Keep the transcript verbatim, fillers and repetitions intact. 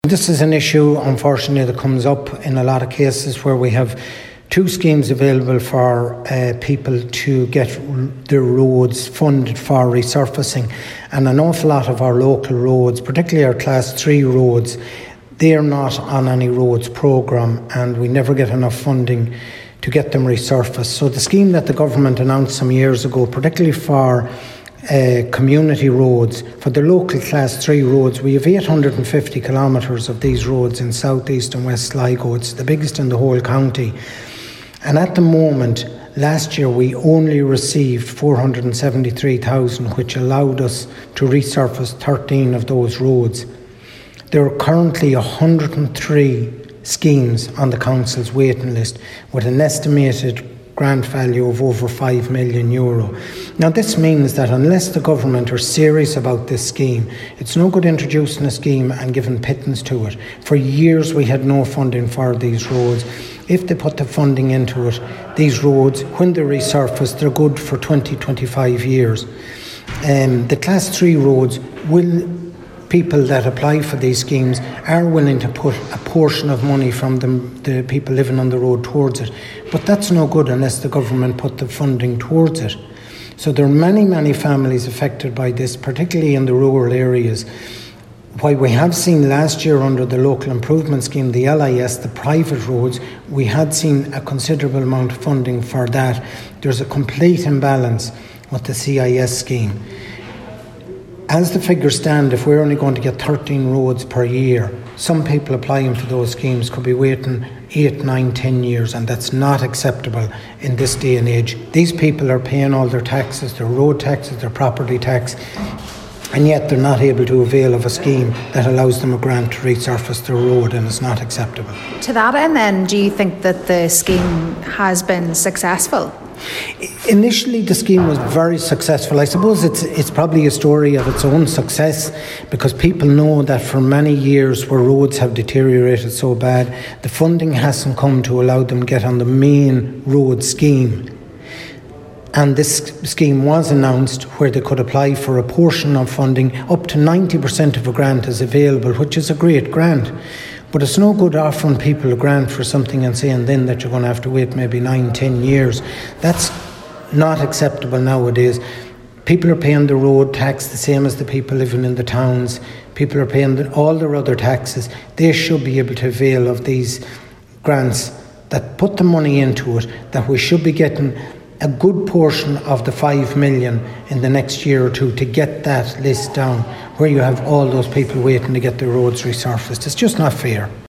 This is an issue, unfortunately, that comes up in a lot of cases where we have two schemes available for uh, people to get their roads funded for resurfacing. And an awful lot of our local roads, particularly our class three roads, they're not on any roads programme, and we never get enough funding to get them resurfaced. So the scheme that the government announced some years ago, particularly for uh, community roads, for the local class three roads, we have eight hundred fifty kilometres of these roads in South East and West Sligo. It's the biggest in the whole county. And at the moment, last year we only received four hundred seventy-three thousand, which allowed us to resurface thirteen of those roads. There are currently one hundred three schemes on the council's waiting list with an estimated grant value of over five million euro. Now this means that unless the government are serious about this scheme, it's no good introducing a scheme and giving pittance to it. For years we had no funding for these roads. If they put the funding into it, these roads, when they're resurfaced, they're good for twenty, twenty-five years. Um, the class three roads, will people that apply for these schemes are willing to put a portion of money from them, the people living on the road, towards it. But that's no good unless the government put the funding towards it. So there are many, many families affected by this, particularly in the rural areas. While we have seen last year under the local improvement scheme, the L I S, the private roads, we had seen a considerable amount of funding for that. There's a complete imbalance with the C I S scheme. As the figures stand, if we're only going to get thirteen roads per year, some people applying for those schemes could be waiting eight, nine, ten years, and that's not acceptable in this day and age. These people are paying all their taxes, their road taxes, their property tax, and yet they're not able to avail of a scheme that allows them a grant to resurface their road, and it's not acceptable. To that end then, do you think that the scheme has been successful? Initially the scheme was very successful. I suppose it's it's probably a story of its own success, because people know that for many years where roads have deteriorated so bad, the funding hasn't come to allow them to get on the main road scheme. And this scheme was announced where they could apply for a portion of funding. Up to ninety percent of a grant is available, which is a great grant. But it's no good offering people a grant for something and saying then that you're going to have to wait maybe nine, ten years. That's not acceptable nowadays. People are paying the road tax the same as the people living in the towns. People are paying the, all their other taxes. They should be able to avail of these grants that put the money into it, that we should be getting a good portion of the five million in the next year or two to get that list down, where you have all those people waiting to get their roads resurfaced. It's just not fair.